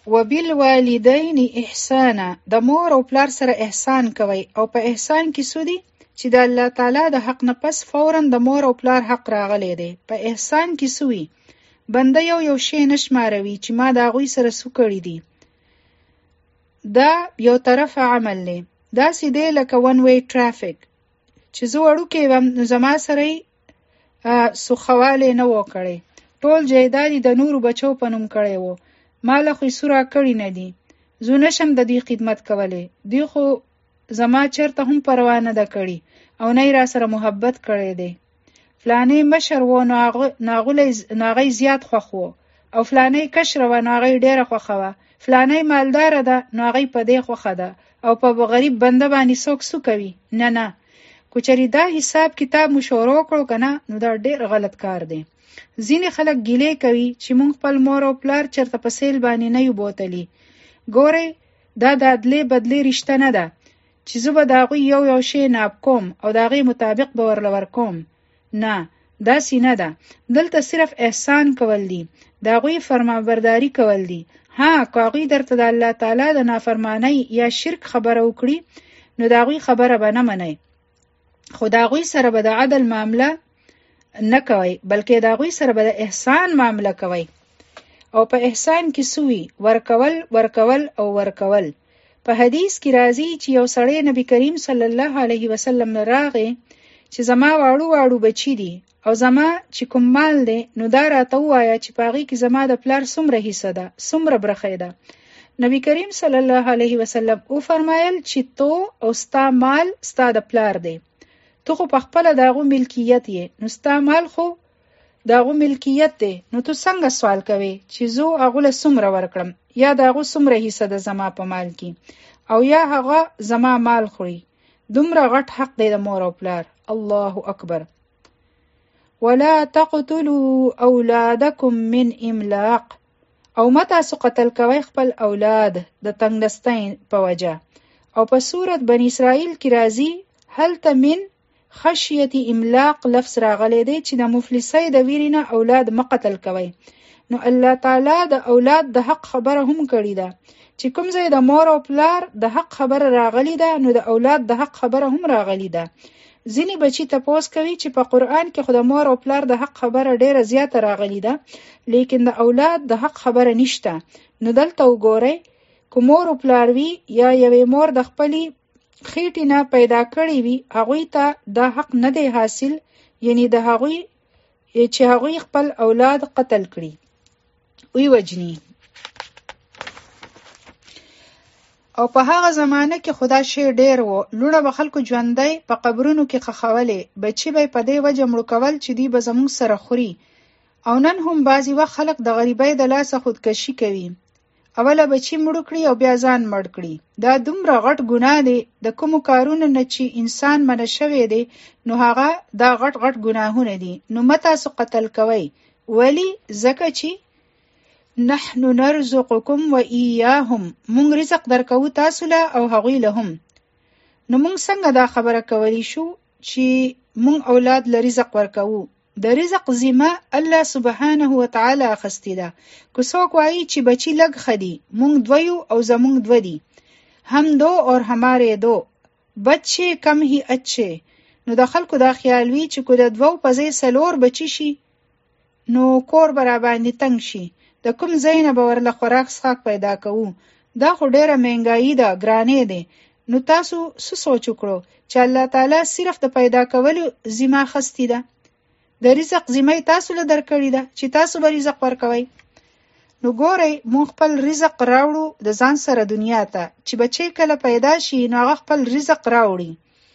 وبالوالدین احسانا، د مور او پلار سره احسان کوي. او په احسان کې څه دي چې د الله تعالی د حق نه پس فوراً د مور او پلار حق راغلی دی. په احسان کې څه وي؟ بنده یو شی نشماروي چې ما د هغوی سره څه کړي دي. دا یو طرف عمل دی. داسې دی لکه ون وی ټرافیک چې زه وړوکی وم نو زما سره یې سوخوالی نه و کړی، ټول جایداد یې د نورو بچو په نوم کړی و، ما له خو یې څه راکړي نه دي، زه نشم د دوی خدمت کولی، دوی خو زما چېرته هم پروا نه ده کړې او نه یې را سره محبت کړی دی. فلانی مشر و نو هغه یې زیات خوښ و، او فلانی کشره وه نو هغه یې ډېره خوښه وه، فلانی مالداره ده نو هغه یې په دې خوښه ده، او په غریب بنده باندې څوک څه کوي؟ نه. که چېرې دا حساب کتاب مو شروع کړو که نه، نو دا ډېر غلط کار دی. ځینې خلک ګیلې کوي چې مونږ خپل مور او پلار چېرته په سیل باندې نه یو بوتلی. ګورئ، دا د عدلې بدلې رشته نه ده چې زه به د هغوی یو شی ناب کوم او د هغې مطابق به ورله ورکوم. نه، داسې نه ده. دلته صرف احسان کول دي، د هغوی فرمانبرداري کول دي. ها، که هغوی درته د الله تعالی د نافرمانۍ یا شرک خبره وکړي نو د هغوی خبره به نه منئ، خو د هغوی سره به د عدل معامله نه کوئ، بلکې د هغوی سره به د احسان معامله کوئ. او په احسان کې څه وي؟ ورکول او ورکول. په حدیث کې راځي چې یو سړی نبی کریم صلی الله علیه وسلم نه راغی چې زما واړو بچی دي او زما چې کوم مال دی نو دا راته ووایه چې په هغې کې زما د پلار څومره حصه ده، څومره برخه ده. نبی کریم صلی الله علیه وسلم وفرمایل چې تو او ستا مال ستا د پلار دی، تو خو په خپله د هغو ملکیت یې، نو ستا مال خو د هغو ملکیت دی، نو تو څنګه سوال کوې چې زه هغو له څومره ورکړم، یا د هغو څومره حصه ده زما په مال کې، او یا هغه زما مال خوري. دومره غټ حق دی د مور او پلار. الله اکبر. ولا تقتلوا اولادکم من املاق، او ما تاسو قتل کوئ خپل اولاد د تنګدستۍ په وجه. او په سورت بنی اسرائیل کې راځي هلته من خشیت املاق لفظ راغلی دی چې د مفلسۍ د ویرې نه اولاد مه قتل کوئ. نو الله تعالی د اولاد د حق خبره هم کړې ده چې کوم ځای د مور او پلار د حق خبره راغلی ده نو د اولاد د حق خبره هم راغلی ده. ځینې بچي تپوس کوي چې په قرآن کې خو د مور او پلار د حق خبره ډیره زیاته راغلی ده لیکن د اولاد د حق خبره نشته. نو دلته وګورئ، که مور او پلار وي یا یوې مور د خپلې خېټې نه پیدا کړي وي هغوی ته دا حق نه دی حاصل، یعنی د هغوی چې هغوی خپل اولاد قتل کړي وی وجني. او په هغه زمانه کې خدا شی ډیر و، لونه به خلکو ژوندی په قبرونو کې خښولې، بچي به په دې وجه مړه کول چې دوی به زموږ سره خوري. او نن هم بعضې وخت خلک د غریبۍ د لاسه خودکشي کوي، اوله بچي مړه کړي او بیا ځان مړ کړي. دا دومره غټ ګناه دی، د کومو کارونو نه چې انسان منع شوی دی نو هغه دا غټ ګناهونه دي. نو مه تاسو قتل کوئ. ولی؟ ځکه چې نحن نرزقکم و ایاهم، مونږ رزق درکوو تاسو له او هغوی له هم. نو مونږ څنګه دا خبره کولی شو چې مونږ اولاد له رزق ورکوو؟ د رزق ذمه الله سبحانه وتعالی اخستی ده. که څوک وایي چې بچی لږ ښه دي، مونږ دوه یو او زمونږ دوه دي، هم دو اور همارے دو، بچے کم ہی اچھے، نو د خلکو دا خیال وي چې که د دوو په ځای څلور بچي شي نو کور به راباندې تنګ شي، د کوم ځای نه به ورله خوراک څښاک پیدا کوو. دا خو ډیره مهنګایي ده، ګرانې دی. نو تاسو څه سوچ وکړو چې الله تعالی صرف د پیدا کولو ذمه اخستې ده، د رزق ذمه یې تاسو له درکړې ده چې تاسو به رزق ورکوئ. نو ګورئ، مونږ خپل رزق راوړو د ځان سره دنیا ته، چې بچی کله پیدا شي نو هغه خپل رزق راوړي.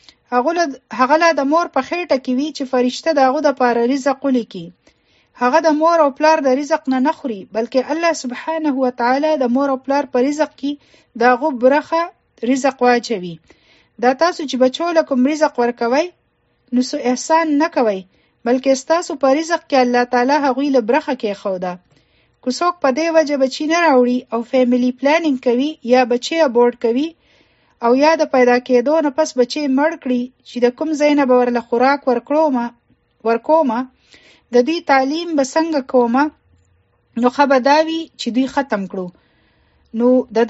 هغه لا د مور په خېټه کې وي چې فرشته د هغه دپاره رزق ولیکي. هغه د مور او پلار د رزق نه نخوري، بلکې الله سبحانه وتعالی د مور او پلار په رزق کې د هغو برخه رزق واچوي. دا تاسو چې بچو له کوم رزق ورکوئ نو څه احسان نه کوئ، بلکې ستاسو په رزق کې الله تعالی هغوی له برخه کېښوده. که څوک په دې وجه بچي نه راوړي او فیملی پلانینګ کوي یا بچي ابورټ کوي او یا د پیدا کېدو نه پس بچي مړ کړي چې د کوم ځای نه به ورله خوراک ورکومه، د دوی تعلیم به څنګه کومه، نو ښه به دا وي چې دوی ختم کړو. نو د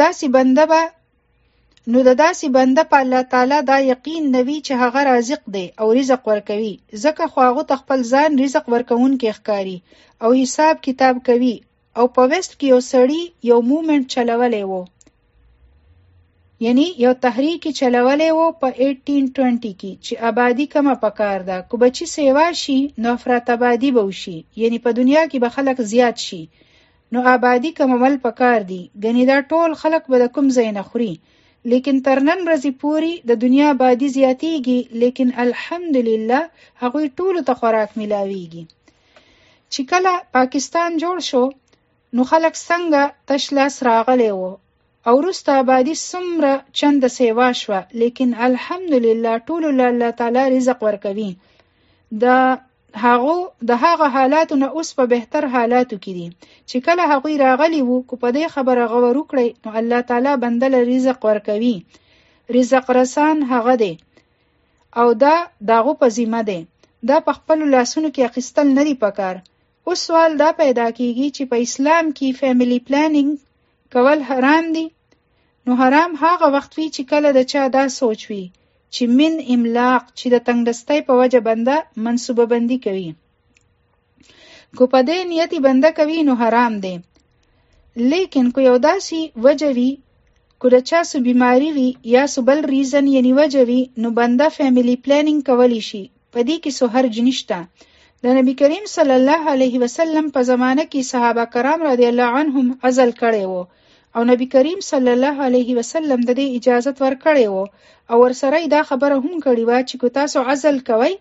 داسې بنده په الله تعالی دا یقین نوي چې هغه رازق دی او رزق ورکوي، ځکه خو هغه ته خپل ځان رزق ورکوونکی ښکاري او حساب کتاب کوي. او په ویسټ کې یو سړي یو موومنټ چلولی وو، یعنی یو تحریک چلولی وو په 1820 کې چې آبادی کمه پکار ده، کو بچی سیوا شي نو افراط آبادی به وشي، یعنی په دنیا کې به خلک زیات شي نو آبادی کمول پکار دي. ګنې دا ټول خلک به د کوم ځای نه خوري، لیکن تر نن ورځې پورې د دنیا آبادی زیاتیږي، لیکن الحمدلله هغوی ټولو ته خوراک ملاویږي. چې کله پاکستان جوړ شو نو خلک څنګه تش لاس راغلی وو او وروسته آبادي څومره چنده سیوا شوه، لیکن الحمدلله ټولو له الله تعالی رزق ورکوي. د هغه حالاتو نه اوس په بهتر حالاتو کې دي چې کله هغوی راغلي وو. کو په دې خبره غور وکړئ نو الله تعالی بنده له رزق ورکوي. رزق رسان هغه دی او دا داغو په ذمه دی، دا په خپلو لاسونو کې اخیستل نه دي پکار. اوس سوال دا پیدا کیږي چې په اسلام کې فیملی پلانینګ کول حرام دي. نو حرام هغه وخت وي چې کله د چا دا سوچ وي چې من املاق، چې د تنگدستی په وجه بنده منصوبه بندي کوي. کو په دې نیتی بنده کوي نو حرام دی. لیکن کو یو داسې وجه وي، کو د چا سو بیماری وي یا سو بل ریزن یعنی وجه وي، نو بنده فیملی پلانینګ کولی شي. په دې کې سو حرج نشته. د نبی کریم صلی الله علیه وسلم په زمانه کې صحابه کرام رضی الله عنهم عزل کړی وو او نبی کریم صلی الله علیه وسلم د دې اجازت ورکړی وو او ورسره دا خبره هم کړې وه چې کو تاسو عزل کوئ،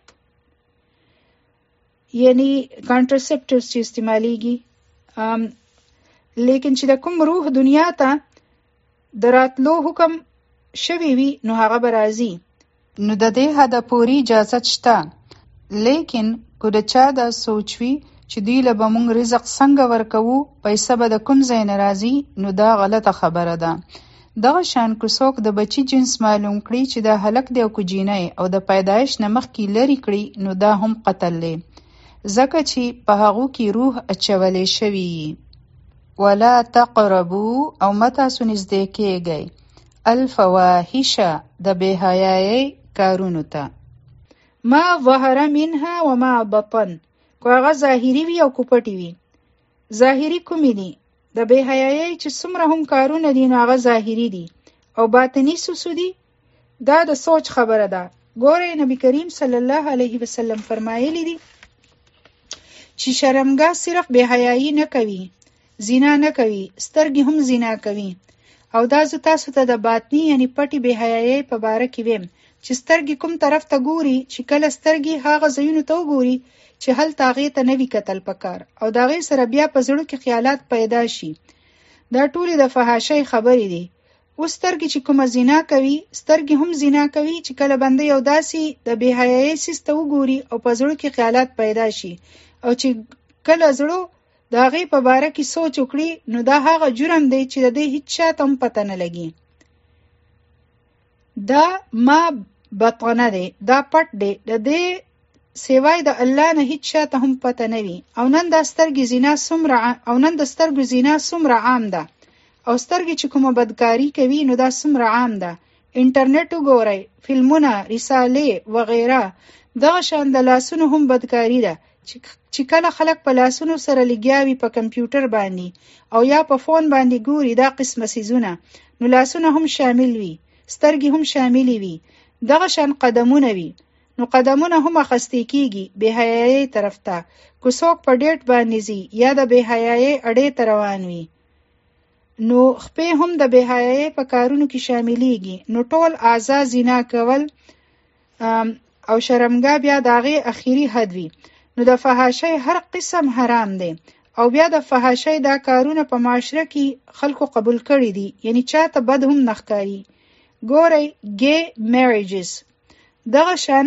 یعنی کانټرسپټیوز چې استعمالیږي، لیکن چې د کوم روح دنیا ته د راتلو حکم شوی وي نو هغه به راځي، نو د دې حده پورې اجازت شته. لیکن کو د چا دا سوچ وي چې دوی له به مونږ رزق څنګه ورکوو، پیسه به د کوم ځای نه راځي، نو دا غلطه خبره ده. دغه شان کو څوک د بچی جنس معلوم کړي چې دا هلک دی او کو جینۍ او د پیدایش نه مخکې لرې کړي، نو دا هم قتل دی، ځکه چې په هغو کې روح اچولی شوي. ولا تقربو او متاسو نږدې کېږئ الفواحش د بې حیایۍ کارونو ته، ما ظهر منها وما بطن، کو هغه ظاهري وي او کو پټي وي. ظاهري کومې دي؟ د بې حیایۍ چې څومره هم کارونه دي نو هغه ظاهري دي، او باطني څه دي؟ دا د سوچ خبره ده. ګورئ نبی کریم صلی الله علیه وسلم فرمایلی دي چې شرمګاه صرف بې حیایي نه کوي، زنا نه کوي، سترګې هم زنا کوي. او دا زه تاسو ته د باطني یعنی پټي بې حیایۍ په باره کې ویم چې سترګې کوم طرف ته ګوري، چې کله سترګې هغه ځایونو ته وګوري چې هلته هغې ته نه وي کتل پکار او د هغې سره بیا په زړه کې خیالات پیدا شي. دا ټولې د فحاشۍ خبرې دي. اوس سترګې چې کومه زنا کوي، سترګې هم زنا کوي چې کله بنده یو داسې د بې حیایۍ څیز ته وګوري او په زړه کې خیالات پیدا شي، او چې کله زړه د هغې په باره کې سوچ وکړي، نو دا هغه جرم دی چې د دې هیڅ چاته هم پته نه لګي. دا ما بطنه دی، دا پټ دی، د دې سیوای د الله نه هیڅ چاته هم پته نه وي. او نن د سترګو زنا څومره عام ده، او سترګې چې کومه بدکاری کوي نو دا څومره عام ده. انټرنیټ وګورئ، فلمونه، رسالې وغیره. دغه شان د لاسونو هم بدکاری ده چې کله خلک په لاسونو سره لګیا وي په کمپیوټر باندې او یا په فون باندې ګوري دا قسمه څیزونه، نو لاسونه هم شامل وي، سترګې هم شاملې وي. دغه شان قدمونه وي، نو قدمونه هم اخیستې کېږي بې حیایۍ طرف ته. که څوک په ډیټ باندې ځي یا د بې حیایۍ اډې ته روان وي، نو خپې هم د بې حیایۍ په کارونو کې شاملیږي. نو ټول اعضا زنا کول او شرمګاه بیا د هغې اخري حد وي. نو د فحاشۍ هر قسم حرام دی، او بیا د فحاشۍ دا کارونه په معاشره کې خلکو قبول کړي دي، یعنی چاته بد هم نه ښکاري. ګورئ ګې میریجز، دغه شان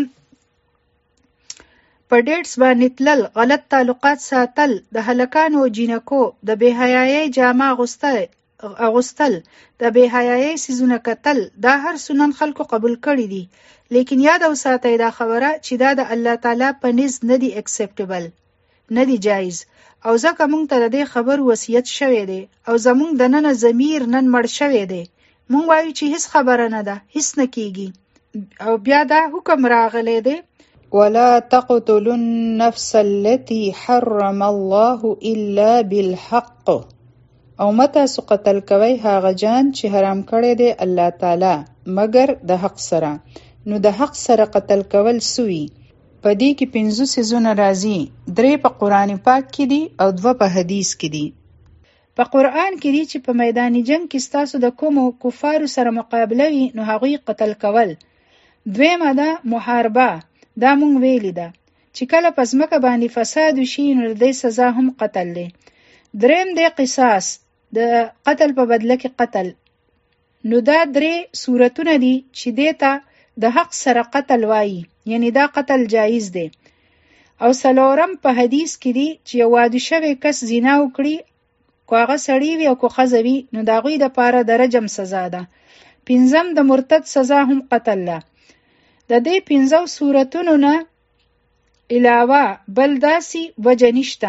په ډیټس باندې تلل، غلط تعلقات ساتل، د هلکانو او جینکو د بې حیایۍ جامه اغوستل، د بې حیایۍ څیزونه کتل، دا هر سنن خلکو قبول کړي دي. لیکن یاد وساتئ دا خبره چې دا د الله تعالی په نزد نه دي اکسپټیبل. نه دی جایز. او ځکه مونږ ته د دې خبر وصیت شوی دی او زمونږ د نن ضمیر نن مړ شوی دی. مونږ وایو چې هیڅ خبره نه ده، هیڅ نه کیږي. او بیا دا حکم راغلی دی ولا تقتلوا النفس التي حرم الله الا بالحق، او متاسو قتل کوي هغه جان چې حرام کړی دی الله تعالی مگر د حق سره. نو د حق سره قتل کول سوی. په دې کې 5 سيزونه راځي، 3 په قرآن پاک کې دي او 2 په حدیث کې دي. په قرآن کې دي چې په میدان جنگ کې ستاسو د کومو کفارو سره مقابله وي نو هغوی قتل کول. دویمه ده محاربه، دا مونږ ویلی ده چې کله په ځمکه باندې فساد وشي نو د دې سزا هم قتل دی. دریم دی قصاص، د قتل په بدله کې قتل. نو دا 3 صورتونه دي چې دیتا د حق سره قتل وایي، یعنی دا قتل جایز دی. او څلورم په حدیث کې دي چې یو واده شوی کس زنا وکړي، کو هغه سړی وي او کو ښځه وي نو د هغوی دپاره د رجم سزا ده. 5م د مرتد سزا هم قتل ده. د دې 5 صورتونو نه علاوه بل داسې وجه نشته،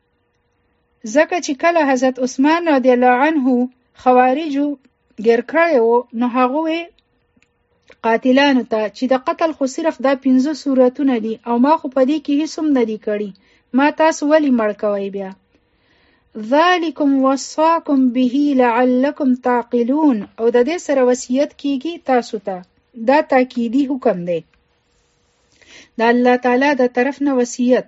ځکه چې کله حضرت عثمان رضی الله عنه خوارجو ګیر کړی و نو هغوی قاتلانو ته چې د قتل خو صرف دا 5 صورتونه دي او ما خو په دې کې هیڅ هم نه دي کړي، ما تاسو ولې مړ کوئ؟ بیا ذالکم وصاکم به لعلکم تعقلون، او د دې سره وصیت کیږي تاسو ته. دا تاکیدی حکم دی د الله تعالی د طرف نه. وصیت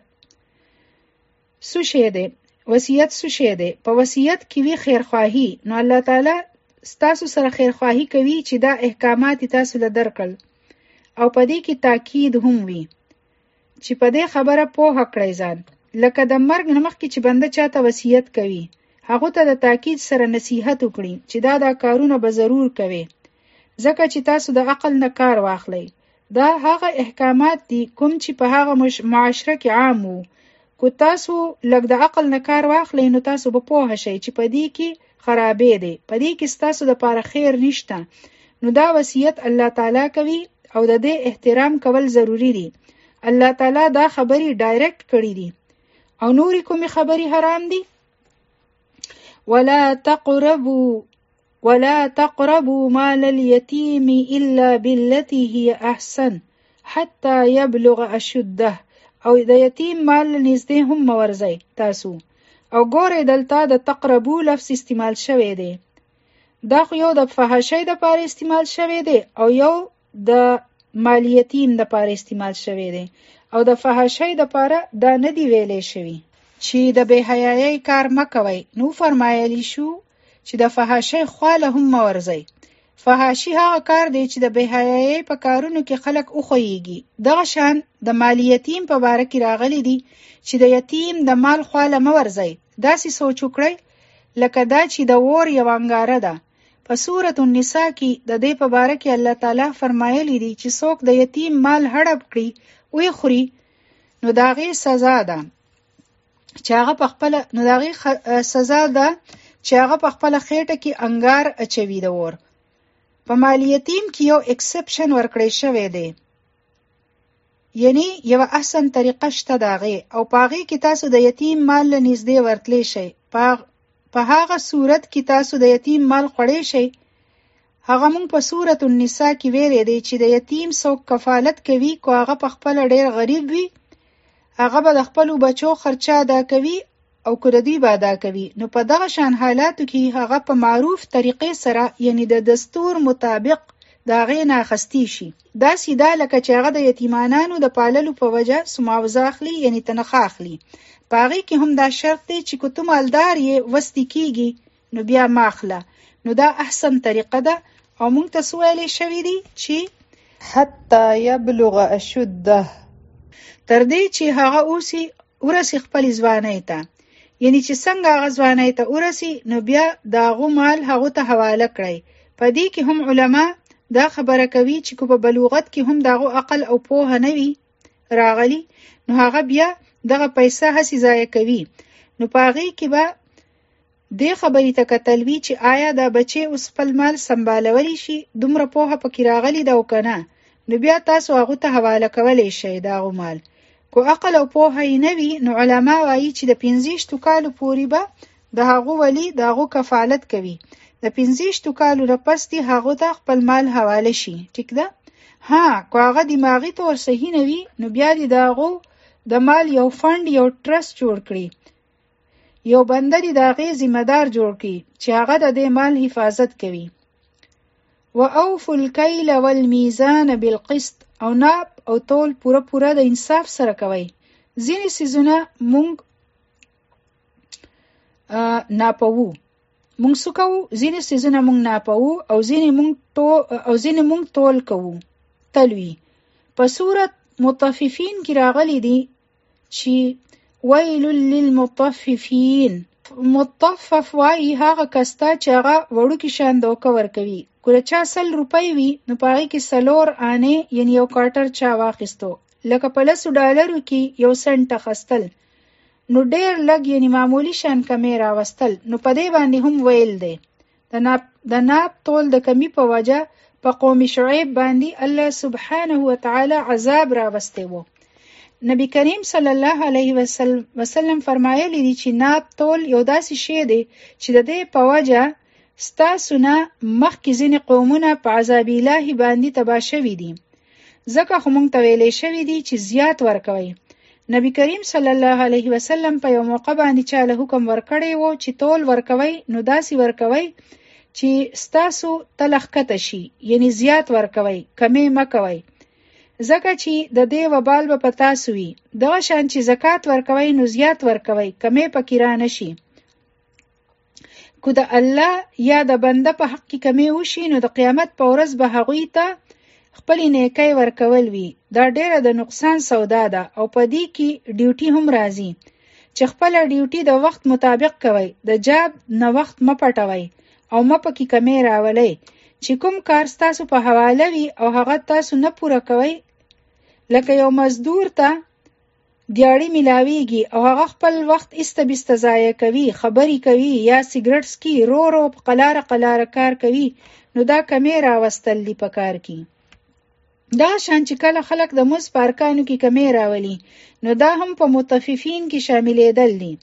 څه شی دی؟ وصیت څه شی دی؟ په وصیت کې وی خیرخواهی، نو الله تعالی ستاسو سره خیرخواهی کوي چې دا احکامات تاسو له درکړل، او په دې کې تاکید هم وي چې په دې خبره پوهه کړئ ځان. لکه د مرګ نه مخکې چې بنده چاته وصیت کوي هغه ته د تاکید سره نصیحت وکړي چې دا کارونه به ضرور کوي، ځکه چې تاسو د عقل نه کار واخلئ. دا هغه احکامات دي کوم چې په هغه معاشره کې عام وو. کو تاسو لږ د عقل نه کار واخلئ نو تاسو به پوه شئ چې په دې کې خرابې دی، په دې کې ستاسو دپاره خیر نشته. نو دا وصیت الله تعالی کوي او د دې احترام کول ضروری دي. الله تعالی دا خبرې ډایرکټ کړي دي او نورې کومې خبرې حرام دي. ولا تقربوا مال اليتيم الا بالتي هي احسن حتى يبلغ اشده، او د یتیم مال نږدې هم مورځئ تاسو. او ګورئ دلته د تقربو لفظ استعمال شوی دی، دا خو یو د فحاشۍ دپاره استعمال شوی دی او یو د مال یتیم دپاره استعمال شوی دی. او د فحاشۍ دپاره دا نه دی ویلی شوی چې د بې حیایۍ کار مه کوئ، نو فرمایلی شو چې د فحاشۍ خواله هم مه ورځئ. فحاشي هغه کار دی چې د بې حیایۍ په کارونو کې خلک وښویږي. دغه شان د مال یتیم په باره کې راغلی دي چې د یتیم د مال خواله مه ورځئ. داسې سوچ وکړئ لکه دا چې د اور یوه انګاره ده. په سورة النساء کې د دې په باره کې الله تعالی فرمایلی دي چې څوک د یتیم مال هړپ کړي ویې خوري نو د هغې سزا ده چې هغه په خپله خېټه کې انګار اچوي د اور. په مال یتیم کې یو اکسپشن ورکړی شوی دی، یعنی یو احسن طریقه شته د هغې، او په هغې کې تاسو د یتیم مال له نږدې ورتلی شئ. په هغه صورت کې تاسو د یتیم مال خوړی شئ. هغه مونږ په سورة النساء کې ویلی دی چې د یتیم څوک کفالت کوي کو هغه په خپله ډېر غریب وي هغه به د خپلو بچو خرچه ادا کوي او که د دوی به ادا کوي. نو په دغه شان حالاتو کې هغه په معروف طریقې سره یعنی د دستور مطابق د هغې نه اخیستی شي. داسې ده لکه چې هغه د یتیمانانو د پاللو په وجه معاوضه اخلي یعنی تنخواه اخلي. په هغې کې هم دا شرط دی چې که تو مالدار یې وستی کېږي نو بیا مه اخله. نو دا احسن طریقه ده او مونږ ته څه ویلی شوي دي چې حتی یبلغ اشده، تر دې چې هغه ورسي خپل ځوانۍ ته، یعنی چې څنګه هغه ځوانۍ ته ورسي نو بیا د هغو مال هغو ته حواله کړئ. په دې کې هم علما دا خبره کوي چې که په بلوغت کې هم د هغو عقل او پوهه نه وي راغلی نو هغه بیا دغه پیسه هسې ضایع کوي. نو په هغې کې به دې خبرې ته کتل وي چې آیا دا بچی اوس خپل مال سنبالولی شي، دومره پوهه پکې راغلی ده او که نه، نو بیا تاسو هغو ته حواله کولی شئ د هغو مال. کو عقل او پوهه یې نه وي نو علما وایي چې د 15 کالو پورې به د هغو ولی د هغو کفالت کوي. د 15 کالو نه پس دی هغو ته خپل مال حواله شي. ټیک ده؟ ها کو هغه دماغي طور صحیح نه وي نو بیا دی د هغو د مال یو فند یو ټرست جوړ کړي، یو بنده دی د هغې ذمہ دار جوړ کړي چې هغه د دې مال حفاظت کوي. وَأَوْفُوا الْكَيْلَ وَالْمِيزَانَ بِالْقِسْطِ او ناپ او تول پوره د انصاف سره کوي. ځینې څیزونه مونږ ناپوو، مونږ څه کوو؟ ځینې څیزونه مونږ ناپوو او ځینې مونږ تول کوو، تلوي. په سورت مطففین کې راغلی دی چې ویل للمطففین. مطفف وایي هغه کس ته چې هغه وړوکي شیان دوکه ورکوي. که د چا 100 روپۍ وي نو په هغې کې 4 آنې یعنې یو کوارټر چا واخیستو، لکه په $10 کې 1 سنټ اخیستل، نو ډېر لږ یعنې معمولي شیان کمې راوستل، نو په دې باندې هم ویل دی. د ناپ تول د کمی په وجه په قوم شعیب باندې الله سبحانه وتعالی عذاب راوستی و. نبی کریم صلی الله علیه وسلم فرمایلی دی چې ناپ تول یو داسې شی دی چې د دې په وجه ستاسو نه مخکې ځینې قومونه په عذاب الهي باندې تباه شوي دي. ځکه خو موږ ته ویلی شوي دي چې زیات ورکوئ. نبی کریم صلی الله علیه وسلم په یو موقع باندې چاله حکم ورکړی و چې تول ورکوئ نو داسې ورکوئ چې ستاسو تله ښکته شي، یعنې زیات ورکوئ، کمې مه کوئ، ځکه چې د دې وبال به په تاسو وي. دغه شان چې زکات ورکوئ نو زیات ورکوئ، کمې پکې را نه شي. که د الله یا د بنده په حق کې کمې وشي نو د قیامت په ورځ به هغوی ته خپلې نیکۍ ورکول وي. دا ډېره د نقصان سودا ده او په دې کې ډیوټي هم راځي چې خپله ډیوټي د وخت مطابق کوئ، د جاب نه وخت مه پټوئ او مه پکې کمې راولئ. چې کوم کار ستاسو په حواله وي او هغه تاسو نه پوره کوئ، لکه یو مزدور ته دیاړي ملاویږي او هغه خپل وخت ایسته بیسته ضایع کوي، خبرې کوي یا سیګرټ څکي، رو په قلاره کار کوي، نو دا کمې راوستل دي په کار کې. دا شان چې کله خلک د مزد په ارکانو کې کمې راولي نو دا هم په مطففین کې شاملېدل دي.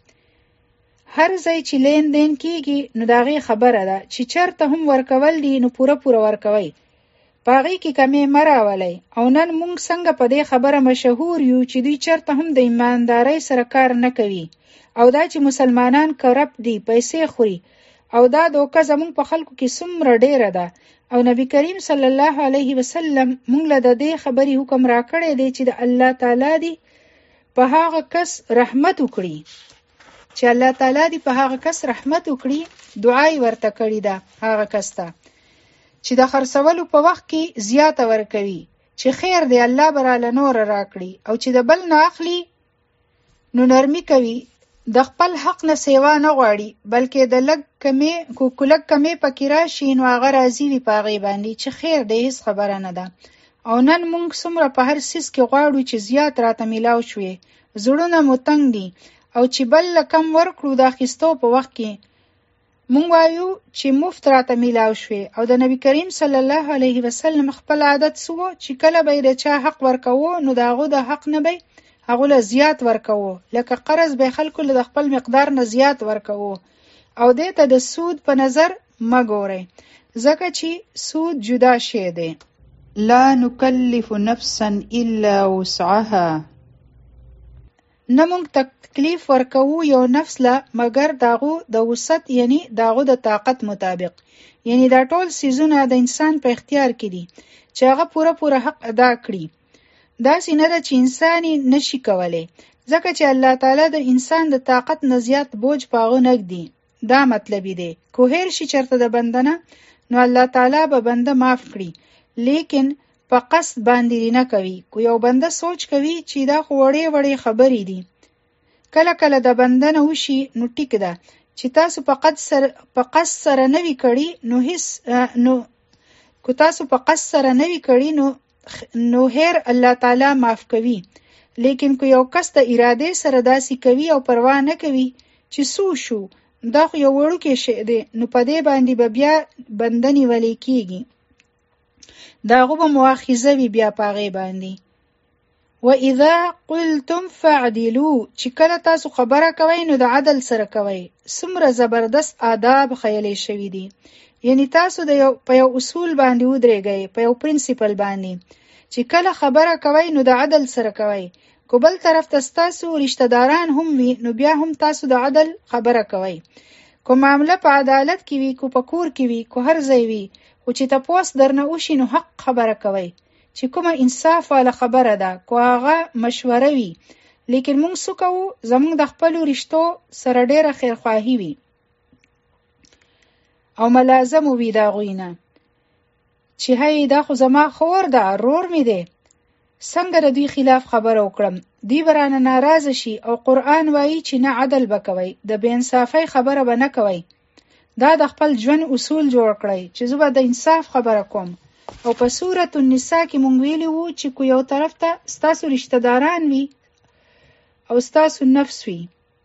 هر ځای چې لین دین کېږي نو د هغې خبره ده چې چېرته هم ورکول دي نو پوره ورکوئ، په هغې کې کمې مه راولئ. او نن موږ څنګه په دې خبره مشهور یو چې دوی چېرته هم د ایماندارۍ سره کار نه کوي او دا چې مسلمانان کرپټ دي، پیسې خوري، او دا دوکه زموږ په خلکو کې څومره ډېره ده. او نبی کریم صلی الله علیه وسلم موږ له د دې خبرې حکم راکړی دی چې د الله تعالی دی په هغه کس رحمت وکړي، چې الله تعالی دی په هغه کس رحمت وکړي، دعای ورته کړې ده هغه کس ته چې د خرڅولو په وخت کې زیاته ورکوي، چې خیر دی الله به راله نوره راکړي، او چې د بل نه اخلي نو نرمي کوي، د خپل حق نه سیوا نه غواړي، بلکې د لږ کمې پکې راشي نو هغه راضي وي په هغې باندې چې خیر دی، هېڅ خبره نه ده. او نن موږ څومره په هر څیز کې غواړو چې زیات راته میلاو شوې، زړونه مو تنګ دي، او چې بل له کم ورکړو د اخیستو په وخت کې مونږ وایو چې مفت راته میلاو شوې. او د نبی کریم صلی الله علیه وسلم خپل عادت څه و چې کله به یې د چا حق ورکوو نو د هغو د حق نه به هغو له زیات ورکوو، لکه قرض به خلکو له د خپل مقدار نه زیات ورکوو. او دې ته د سود په نظر مه ګورئ، ځکه چې سود جدا شی دی. لا نکلف نفسا الا وسعها. نه مونږ تکلیف ورکوو یو نفس له مګر داغو د وسعت، یعنی داغو د طاقت مطابق. یعنی دا ټول څیزونه د انسان په اختیار کې دي چې هغه پوره حق ادا کړي. داسې نه ده چې انسان یې نشي کولی، ځکه چې الله تعالی د انسان د طاقت نه زیات بوج په هغه نه ږدي. دا مطلب دی که هیر شي چېرته د بنده نه نو الله تعالی به بنده معاف کړي، لیکن په قصد باندې نه کوي. که یو بنده سوچ کوي چې دا خو وړې خبرې دي، کله کله د بنده نه وشي نو ټیک ده، چې تاسو په قصد سره نه وي کړي نو که تاسو په قصد سره نه وي کړي نو هیر الله تعالی معاف کوي. لیکن که یو کس د ارادې سره داسې کوي او پروا نه کوي چې څه شو دا خو یو وړوکی شی دی، نو په دې باندې به بیا بنده نیولی کېږي، د هغو به مؤاخذه وي بیا په هغې باندې. وَإِذَا قُلْتُمْ فَاعْدِلُوا چې کله تاسو خبره کوئ نو د عدل سره کوئ. څومره زبردست آداب خیلی شوي دي. یعنی تاسو په یو اصول باندې ودرېږئ، په یو پرنسپل باندې چې کله خبره کوئ نو د عدل سره کوئ. کو بل طرف ته ستاسو رشتہ داران هم وي نو بیا هم تاسو د عدل خبره کوئ. کو معامله په عدالت کې وي، کو په کور کې وي، کو هر ځای وي، خو چې تپوس درنه وشي نو حق خبره کوئ. چې کومه انصاف والا خبره ده، کو هغه مشوره وي، لیکن موږ څه کوو؟ زموږ د خپلو رشتو سره ډېره خیرخواهي وي او ملازم وي د هغوی نه چې هی دا خو زما خور ده، رور مې دی، څنګه د دوی خلاف خبره وکړم؟ دوی به رانه ناراضه شي او قرآن وایي چې نه عدل به کوئ، د بې انصافۍ خبره به نه کوئ. دا د خپل ژوند اصول جوړ کړئ چې زه به د انصاف خبره کوم. او په سورة النساء کې مونږ ویلي وو چې کو یو طرف ته ستاسو رشتہ داران وي او ستاسو نفس وي،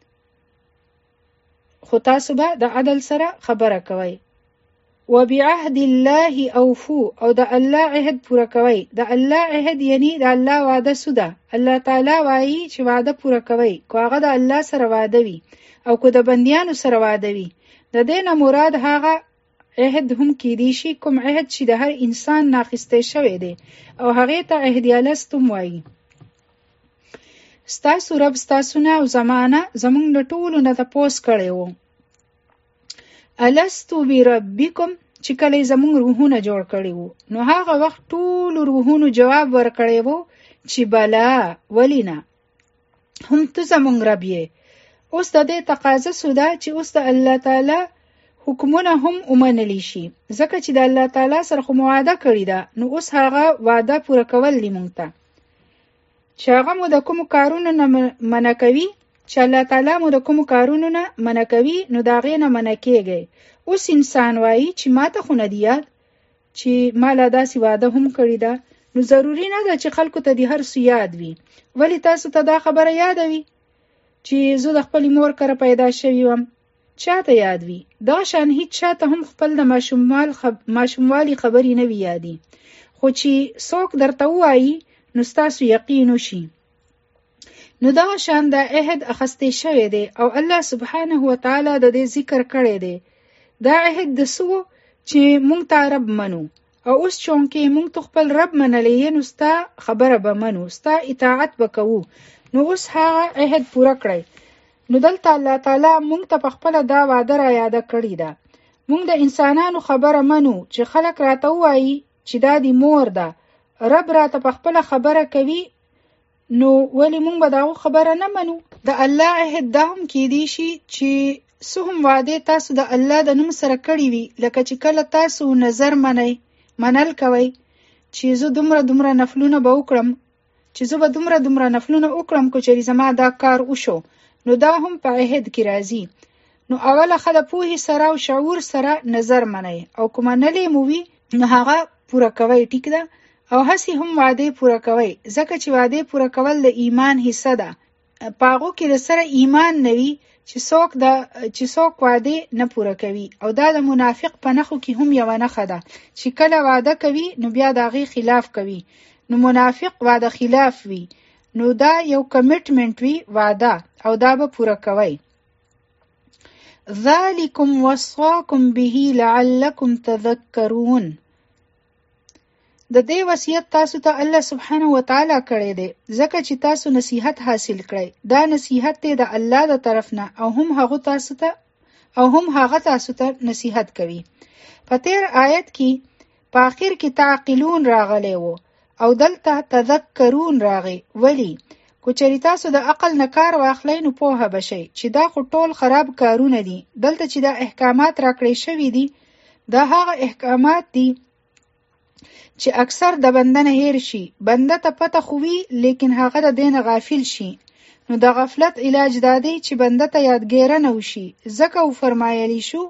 خو تاسو به د عدل سره خبره کوئ. وبعهد الله اوفو، او د الله عهد پوره کوئ. د الله عهد یعنی د الله وعده سوده. الله تعالی وایي چې وعده پوره کوئ، کو هغه د الله سره وعده وي او کو د بندیانو سره وعده وي. د دې نه مراد هغه عهد هم کیدی شي کوم عهد چې د هر انسان ناخسته شوی دی او هغه ته عهد الستم وایي. ستاسو رب ستاسو نه او زمانه زمونږ له ټولو نه تپوس کړی وو، الستو بربکم، چې کله زمونږ روحونه جوړ کړی وو نو هغه وخت ټولو روحونو جواب ورکړی وو چې بلا، ولی نه، هم ته زمونږ رب یې. اوس د دې تقاضا سوده چې اوس د الله تعالی حکمونه هم ومنلی شي، ځکه چې د الله تعالی سره خو وعده کړی ده، نو اوس هغه وعده پوره کول دی مونږ ته. چې هغه مو د کوم کارونو نه منع کوي، چې الله تعالی مو د کوم کارونو نه منع کوي نو د هغې نه منع کیږئ. اوس انسان وایي چې ما ته خو نه دی یاد چې ما لا داسې وعده هم کړې ده، نو ضروري نه ده چې خلکو ته د هر څه یاد وي. ولی تاسو ته دا خبره یاده وي چې زه د خپلې مور کره پیدا شوی وم؟ چاته یاد وي؟ دا شان هیڅ چاته هم خپل د ماشوموالي خبرې نه وي یادي، خو چې څوک درته ووایي نو ستاسو یقین وشي. نو دا شان د عهد اخیستی شوی دی او الله سبحانه وتعالی د دې ذکر کړی دی. دا عهد د څه و؟ چې مونږ ته رب منو، او اوس چونکې مونږ ته خپل رب منلی نو ستا خبره به منو، ستا اطاعت به کوو. نو اوس هغه عهد پوره کړی. نو دلته الله تعالی مونږ ته په خپله دا وعده را یاده کړې ده. مونږ د انسانانو خبره منو چې خلک راته ووایي چې دا دی مور ده، رب راته په خپله خبره کوي، نو ولی مونږ به داغو خبره نه منو؟ د الله عهد دا هم کیدی شي چې څه هم وعده تاسو د الله د نوم سره کړی وي، لکه چې کله تاسو نظر منل کوئ چې زه دومره نفلونه به وکړم، چې زه به دومره نفلونه وکړم کو چېرې زما دا کار وشو، نو دا هم په عهد کې راځي. نو اوله ښه د پوهې سره او شعور سره نظر منئ، او که منلې مو وي نو هغه پوره کوئ، ټیک ده. او هسې هم وعده پوره کوئ، ځکه چې وعده پوره کول د ایمان حصه ده. په هغو کې د سره ایمان نه وي چې څوک وعده نه پوره کوي. او دا د منافق په نښو کې هم یوه نښه ده چې کله وعده کوي نو بیا د هغې خلاف کوي. نو منافق وعده خلاف وي، نو دا یو کمیټمنټ وي وعده، او دا به پوره کوئ. ذالکم وصاکم به لعلکم تذکرون. د دې وصیت تاسو ته الله سبحانه وتعالی کړی دی ځکه چې تاسو نصیحت حاصل کړئ. دا نصیحت دی د الله د طرف نه، او هم هغه تاسو ته نصیحت کوي. په تیر آیت کې په آخر کې تعقلون راغلی وو او دلته تذکرون راغی. ولی؟ کو چېرې تاسو د عقل نه کار واخلئ نو پوهه بشئ چې دا خو ټول خراب کارونه دي. دلته چې دا احکامات راکړی شوي دي دا هغه احکامات دي چې اکثر د بنده نه هیر شي. بنده ته پته خو وي لیکن هغه د دې نه غافل شي. نو د غفلت علاج دا دی چې بنده ته یادګیره نه وشي. ځکه وفرمایلی شو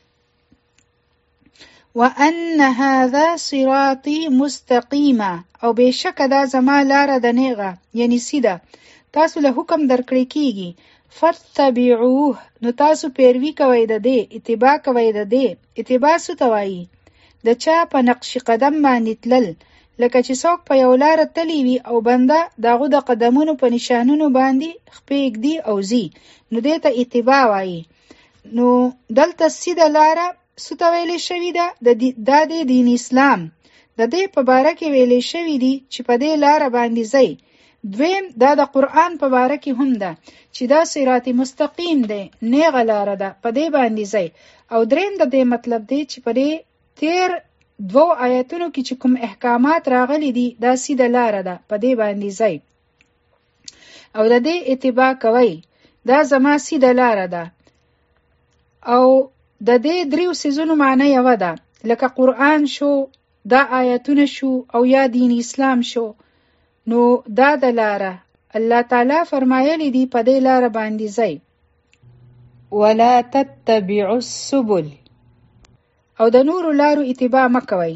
وَأَنَّ هَذَا صِرَاطِي مُسْتَقِيمًا، او بېشکه دا زما لاره د نیغه یعنی سیده تاسو له حکم درکړی کیږي. فَاتَّبِعُوهُ، نو تاسو پیروي کوئ د دې، اتباع کوئ د دې. اتباع څه ته وایي؟ د چا په نقش قدم باندې تلل، لکه چې څوک په یو لاره تلی وي او بنده دغه د قدمونو په نشانونو باندې خپې ږدي او ځي، نو دې ته اتباع وایي. نو دلته سیده لاره څه ته ویلې شوې ده؟ دا د دین اسلام د دې په باره کې ویلې شوي دي چې په دې لاره باندې ځئ. دویم دا د قرآن په باره کې هم ده چې دا صراط مستقیم دی، نیغه لاره ده، په دې باندې ځئ. او دریم د دې مطلب دی چې په دې تیر 2 آیاتونو کې چې کوم احکامات راغلي دي دا سیده لاره ده، په دې باندې ځئ او د دې اتباع کوئ، دا زما سیده لاره ده. او د دې 3 څیزونو معنی یوه ده، لکه قرآن شو، دا آیاتونه شو، او یا دین اسلام شو. نو دا د لاره الله تعالی فرمایلی دی په دې لاره باندې ځئ. ولا تتبعوا السبل، او د نورو لارو اتباع مکوئ.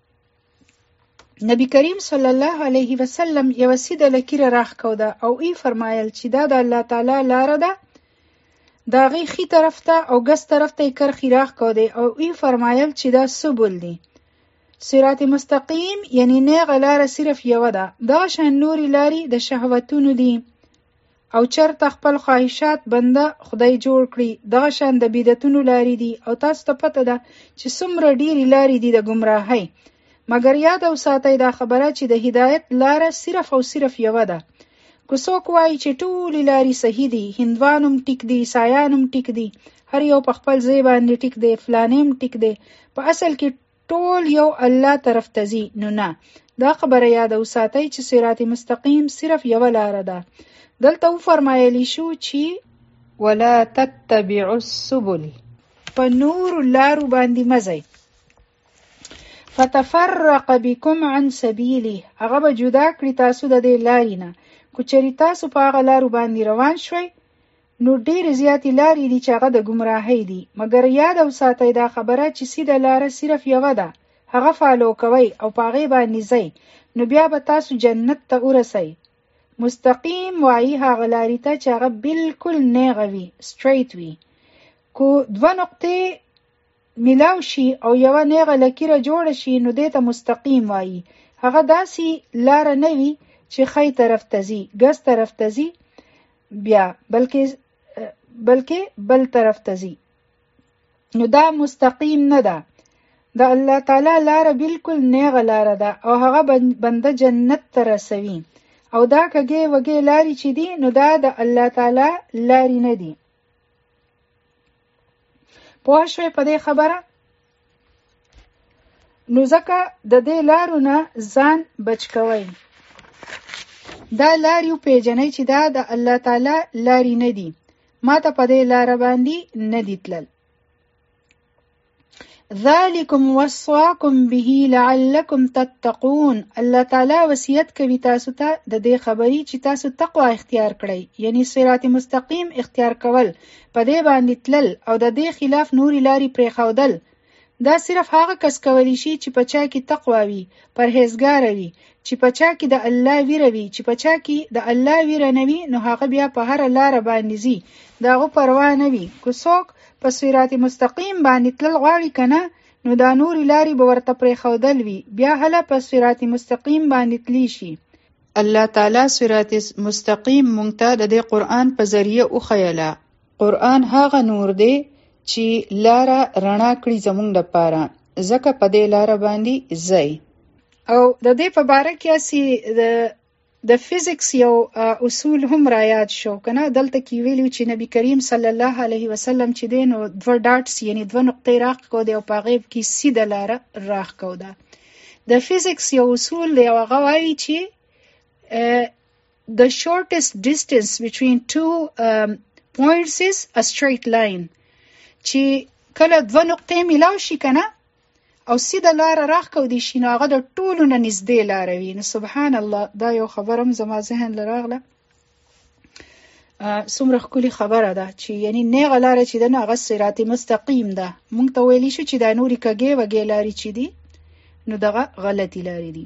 نبی کریم صلی الله علیه وسلم یو سیده لکیره راښکوده او ای فرمایل چې دا د الله تعالی لاره ده، د هغې ښي طرف ته او ګس طرف ته یې کرښې راښکودې او ای فرمایل چې دا سبل دي. صراط مستقیم یعنی نیغه لاره صرف یوه ده، دغه شان نورې لارې د شهوتونو دي او چرته خپل خواهشات بنده خدای جوړ کړي، دغه شان د بدعتونو لارې دي. او تاسو ته پته ده چې څومره ډېرې لارې دي د ګمراهۍ، مګر یاد او ساتئ دا خبره چې د هدایت لاره صرف او صرف یوه ده. که څوک وایي چې ټولې لارې صحیح دي، هندوان هم ټیک دي، عیسایان هم ټیک دي، هر یو په خپل ځای باندې ټیک دی، فلانې هم ټیک دی، په اصل کې ټول یو الله طرف ته ځي. نو نه، دا خبره یاد او ساتئ چې صراط مستقیم صرف یوه لاره ده. دلته وفرمایلی شو چې ولا تتبعوا السبل، په نورو لارو باندې مه ځئ. فتفرق بكم عن سبیله، هغه به جدا کړي تاسو د دې لارې نه. که چېرې تاسو په هغه لارو باندې روان شوئ نو ډېرې زیاتې لارې دي چې هغه د ګمراهۍ دي، مګر یاد او ساتئ دا خبره چې سیده لاره صرف یوه ده، هغه فالو کوئ او په هغې باندې ځئ، نو بیا به تاسو جنت ته ورسئ. مستقیم وایي هغه لارې ته چې هغه بالکل نیغه وي، سټریټ وي. که 2 نقطې میلاو شي او یوه نیغه لکیره جوړه شي نو دې ته مستقیم وایي. هغه داسې لاره نه وي چې ښی طرف ته ځي، ګس طرف ته ځي، بیا بلکې بل طرف ته ځي، نو دا مستقیم نه ده. د الله تعالی لاره بالکل نیغه لاره ده او هغه بنده جنت ته رسوي. او دا کږې وږې لارې چې دي نو دا د الله تعالی لارې نه دي. پوه شوئ په دې خبره؟ نو ځکه د دې لارو نه ځان بچ کوئ. دا لارې وپېژنئ چې دا د الله تعالی لارې نه دي، ما ته په دې لاره باندې نه دي تلل. ذالکم وصاکم به لعلکم تتقون، الله تعالی وصیت کوي تاسو ته د دې خبرې چې تاسو تقوا اختیار کړئ، یعنی صراط مستقیم اختیار کول، په دې باندې تلل او د دې خلاف نورې لارې پرېښودل. دا صرف هغه کس کولی شي چې په چا کې تقوا وي، پرهیزګاره وي، چې په چا کې د الله ویره وي. چې په چا کې د الله ویره نه وي نو هغه بیا په هره لاره باندې ځي، د هغه پروا نه وي. که څوک په صراط مستقیم باندې تلل غواړي که نه نو دا نورې لارې به ورته پرېښودل وي، بیا هله په صراط مستقیم باندې تلی شي. الله تعالی صراط مستقیم مونږ ته د دې قرآن په ذریعه وښیله. قرآن هغه نور دی چې لاره رڼا کړي زمونږ لپاره، ځکه په دې لاره باندې ځئ. او د دې په باره کې اسی د فزیکس یو اصول هم را یاد شو کنه. دلته کې ویلو چې نبی کریم صلی الله علیه وسلم چې دی نو 2 ډاټس یعنی 2 نقطې راښکودې او په هغې کې سیده لاره راښکوده. د فزیکس یو اصول دی او هغه وایي چې the shortest distance between 2 points is a straight line. چې کله 2 نقطې میلاو شي کنه او سیده لاره راښکودې شي نو هغه د ټولو نه نږدې لاره وي. نو سبحان الله، دا یو خبره هم زما ذهن له راغله، څومره ښکلې خبره ده چې یعنی نیغه لاره چې ده نو هغه صراط مستقیم ده. مونږ ته ویلی شو چې دا نورې کږې وږې لارې چې دي نو دغه غلطي لارې دي.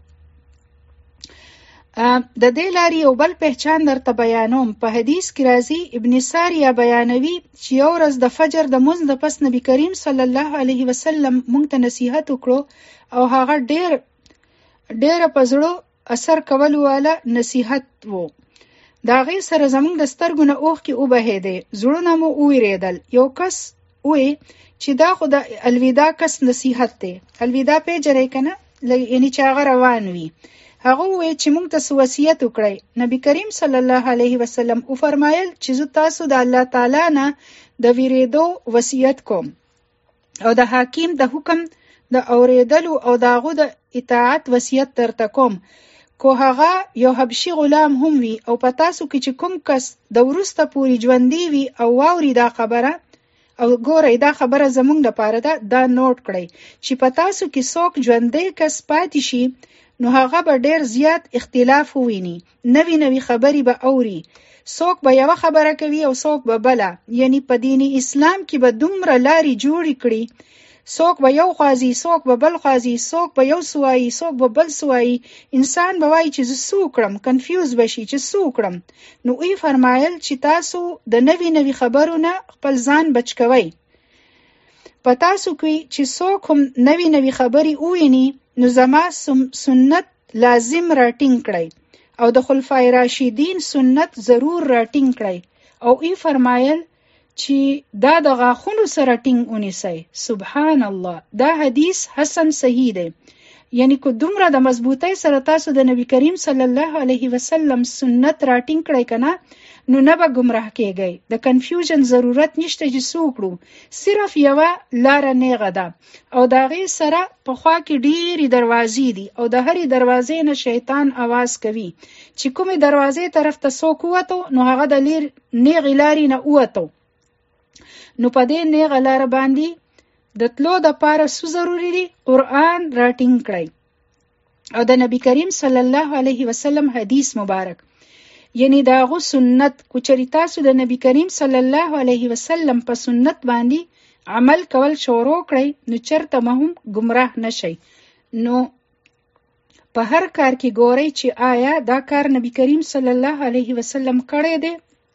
د دې لارې یو بل پهچان درته بیانوم. په حدیث کې راځي، ابن ساریه بیانوي چې یو ورځ د فجر د مونځ د پس نبی کریم صلی الله علیه وسلم مونږ ته نصیحت وکړو او هغه ډېر ډېره په زړه اثر کولو والا نصیحت وو. د هغې سره زموږ د سترګو نه اوښکې وبهېدې، زړونه مو وویرېدل. یو کس ووی چې دا خو د الودا کس نصیحت دی. الودا پیژنئ که نه؟ یعنې چې هغه روان وي. هغه وویل چې موږ ته څه وصیت وکړئ. نبی کریم صلی الله علیه وسلم وفرمایل چې زه تاسو د الله تعالی نه د ویرېدو وصیت کوم او د حاکم د حکم د اورېدلو او د هغه د اطاعت وصیت درته کوم. کو هغه یو حبشي غلام هم وي او په تاسو کې چې کوم کس د وروسته پورې ژوندی وي او واوري دا خبره، او ګورئ دا خبره زموږ لپاره ده، دا نوٹ کړئ چې په تاسو کې څوک ژوندی کس پاتې شي نو هغه به ډېر زیات اختلاف وویني، نوې خبرې به اوري. څوک به یوه خبره کوي او څوک به بله. یعنی په دین اسلام کې به دومره لارې جوړې کړي، څوک به یو خوازي، څوک به بل خوازي، څوک به یو سوایي، څوک به بل سوایي. انسان به وایي چې زه څه وکړم، کنفیوز بشي چې څه وکړم. نو ای فرمایل چې تاسو د نوې خبرو نه خپل ځان بچ کوئ. په تاسو کې چې څوک هم نوې خبرې وویني نو زما سنت لازم راټینګ کړئ او د خلفای راشدین سنت ضرور راټینګ کړئ. او ای فرمایل چې دا د غاښونو سره ټینګ ونیسئ. سبحان الله، دا حدیث حسن صحیح دی. یعنی که دومره د مضبوطی سره تاسو د نبی کریم صلی الله علیه وسلم سنت راټینګ کړئ کنه نو نه به گمراه کېږئ. د کنفیوژن ضرورت نشته چې څه وکړو، صرف یوه لاره نیغه ده او د هغې سره په خوا کې ډېرې دروازې دي او د هرې دروازې نه شیطان آواز کوي چې کومې دروازې طرف ته څوک ووتو نو هغه د نیغې لارې نه ووتو. نو په دې نیغه لاره باندې د تلو دپاره څه ضروري دي؟ قرآن راټینګ کړئ او د نبی کریم صلی الله علیه وسلم حدیث مبارک، یعنی د هغه سنت. کو چېرې تاسو د نبی کریم صلی الله علیه وسلم په سنت باندې عمل کول شروع کړئ نو چېرته به هم ګمراه نشئ. نو په هر کار کې ګورئ چې آیا دا کار نبی کریم صلی الله علیه وسلم کړی دی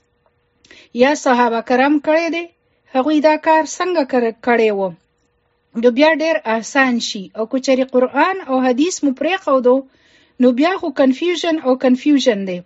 یا صحابه کرام کړی دی، هغوی دا کار څنګه کړی و، نو بیا ډېر آسان شي. او که چېرې قرآن او حدیث مو پرېښودو نو بیا خو کنفیوژن دی.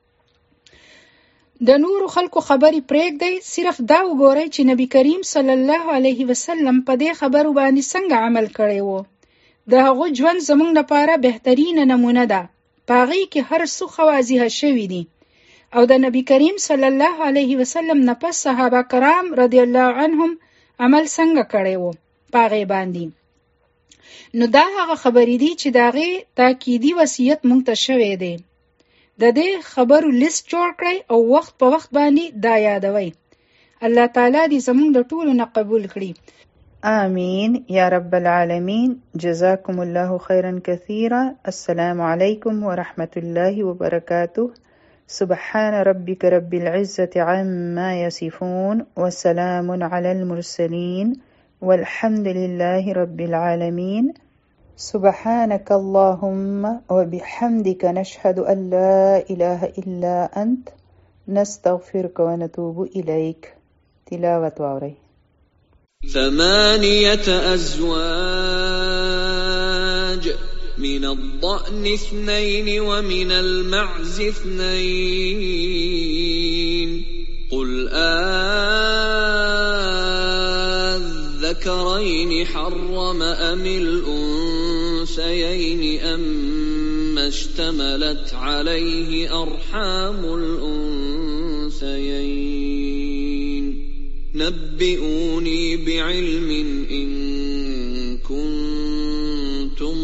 د نورو خلکو خبرې پرېږدئ، صرف دا وګورئ چې نبی کریم صلی الله علیه وسلم په دې خبرو باندې څنګه عمل کړی و. د هغه ژوند زموږ لپاره بهترینه نمونه ده. په هغې کې هر څه واضح شوي دي او د نبی کریم صلی الله علیه وسلم نه پس صحابه کرام رضی الله عنهم عمل څنګه کړی و په هغې باندې. نو دا هغه خبرې دي چې د هغې تاکیدي وصیت موږ ته شوی دی. د دې خبرو لیست جوړ کړئ او وخت په وخت باندې دا یادوئ. الله تعالی دې زموږ د ټولو نه قبول کړي. آمین یا رب العالمین. جزاکم الله خیرا کثیرا. السلام علیکم ورحمة الله وبرکاته. سبحان ربك رب العزة عما يصفون وسلام على المرسلين والحمد لله رب العالمين. سبحانك اللهم وبحمدك نشهد أن لا إله إلا أنت نستغفرك ونتوب إليك. تلاوة وعري 8 أزواج من الضأن 2 ومن المعز 2 قل الذكرين حرم أم الأنثيين أما اشتملت عليه أرحام الأنثيين نبئوني بعلم إن كنتم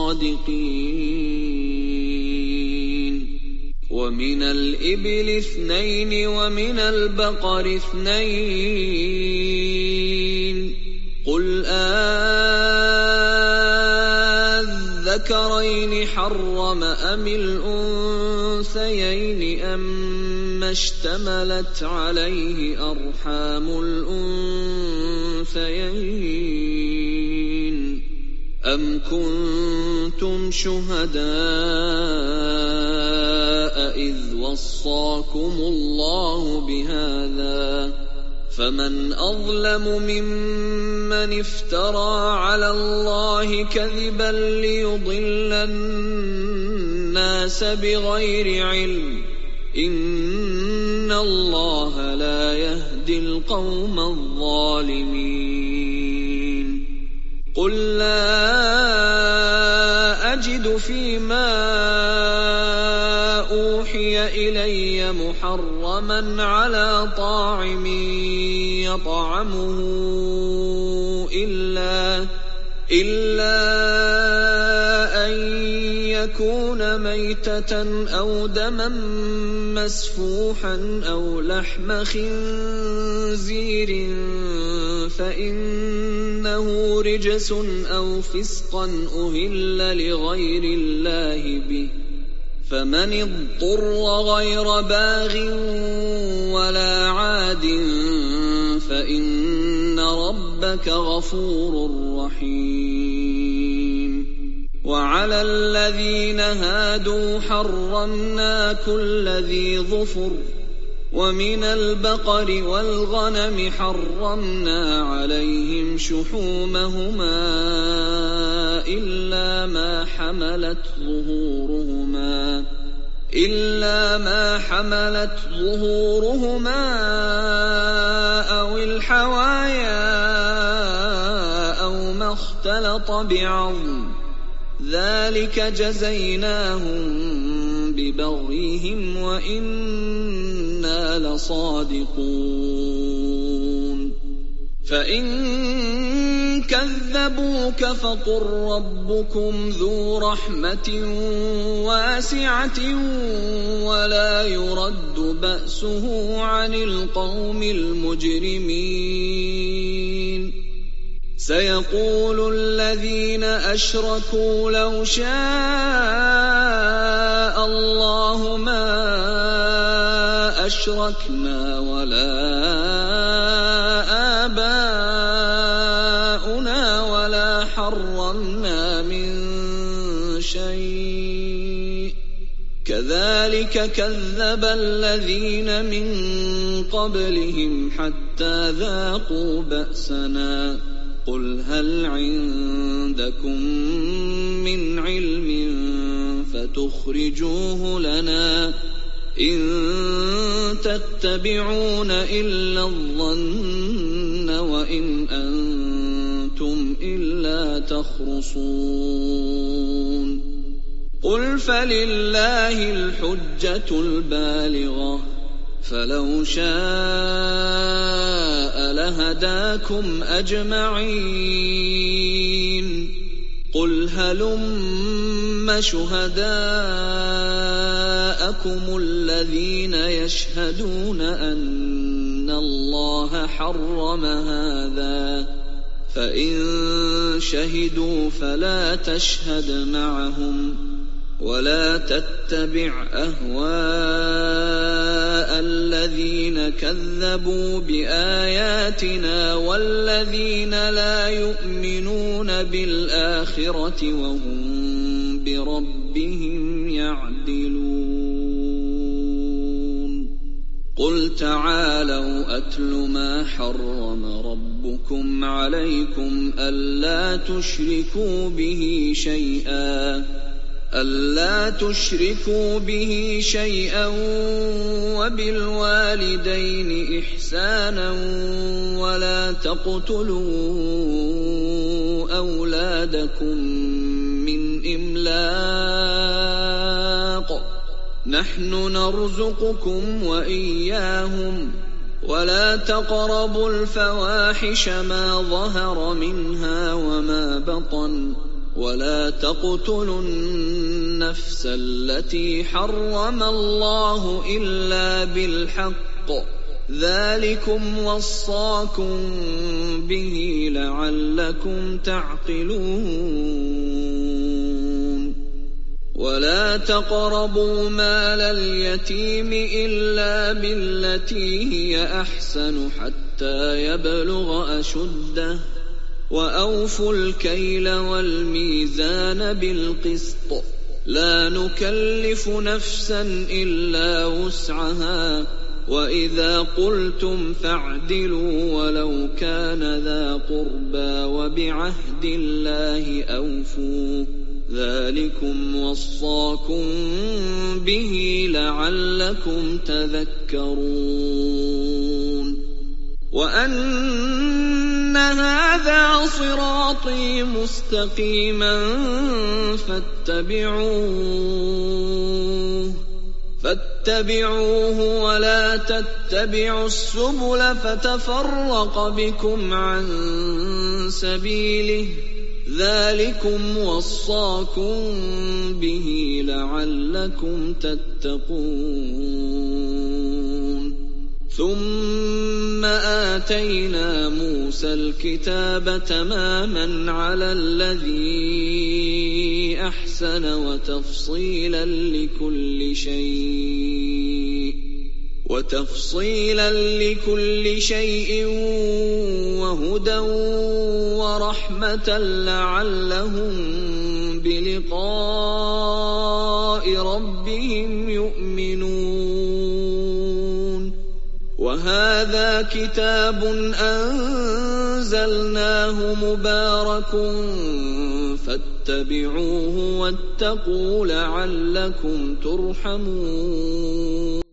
صادقين. ومن الإبل 2 ومن البقر 2 قل الذكرين حرم أم الأنثيين أما اشتملت عليه أرحام الأنثيين أم كنتم شهداء إذ وصاكم الله بهذا فمن أظلم ممن افترى على الله كذبا ليضل الناس بغير علم إن الله لا يهدي القوم الظالمين قل لا أجد فيما أوحي إلي محرما على طاعم يطعمه إلا أن يكون ميتة أو دما مسفوحا أو لحم خنزير فإنه رجس أو فسقا أهل لغير الله به فمن اضطر غير باغ ولا عاد فإن ربك غفور رحيم وعلى الذين هادوا حرمنا كل ذي ظفر ومن البقر والغنم حرمنا عليهم شحومهما إلا ما حملت ظهورهما أو الحوايا أو ما اختلط بعظم ذلك جزيناهم ببغيهم وإنا لصادقون فإن كذبوك فقل ربكم ذو رحمة واسعة ولا يرد بأسه عن القوم المجرمين سيقول الذين أشركوا لو شاء الله ما أشركنا ولا آباؤنا ولا حرمنا من شيء كذلك كذب الذين من قبلهم حتى ذاقوا بأسنا قل هل عندكم من علم فتخرجوه لنا إن تتبعون إلا الظن وإن أنتم إلا تخرصون قل فلله الحجة البالغة فلو شاء لهداكم أجمعين قل هلم شهداءكم الذين يشهدون أن الله حرم هذا فإن شهدوا فلا تشهد معهم ولا تتبع أهواء الذين كذبوا بآياتنا والذين لا يؤمنون بالآخرة وهم بربهم يعدلون قل تعالوا أتل ما حرم ربكم عليكم ألا تشركوا به شيئا وبالوالدين إحسانا ولا تقتلوا أولادكم من إملاق نحن نرزقكم وإياهم ولا تقربوا الفواحش ما ظهر منها وما بطن ولا تقتلوا النفس التي حرم الله إلا بالحق ذلكم وصاكم به لعلكم تعقلون ولا تقربوا مال اليتيم إلا بالتي هي أحسن حتى يبلغ أشده وأوفوا الكيل والميزان بالقسط لا نكلف نفسا إلا وسعها وإذا قلتم فاعدلوا ولو كان ذا قربى وبعهد الله أوفوا ذلكم وصاكم به لعلكم تذكرون وأن هذا صراطي مستقيما فاتبعوه ولا تتبعوا السبل فتفرق بكم عن سبيله ذلكم وصاكم به لعلكم تتقون ثم آتينا موسى الكتاب تماما على الذي أحسن وتفصيلا لكل شيء وهدى ورحمة لعلهم بلقاء ربهم يؤمنون وهذا كتاب أنزلناه مبارك فاتبعوه واتقوا لعلكم ترحمون